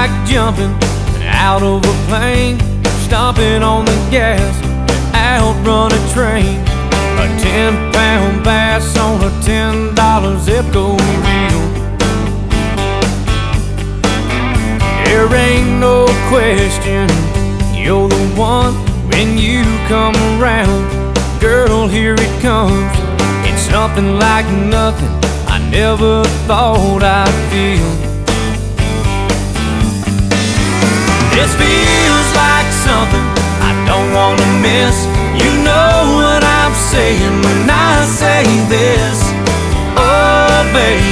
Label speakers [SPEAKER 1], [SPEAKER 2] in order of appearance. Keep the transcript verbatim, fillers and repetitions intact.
[SPEAKER 1] like jumping out of a plane, stomping on the gas, outrun a train. A ten pound bass on a ten dollar Zipco reel. There ain't no question, you're the one when you come around. Girl, here it comes. It's something like nothing I never thought I'd feel. This feels like something I don't wanna miss. You know what I'm saying when I say this. Oh, baby.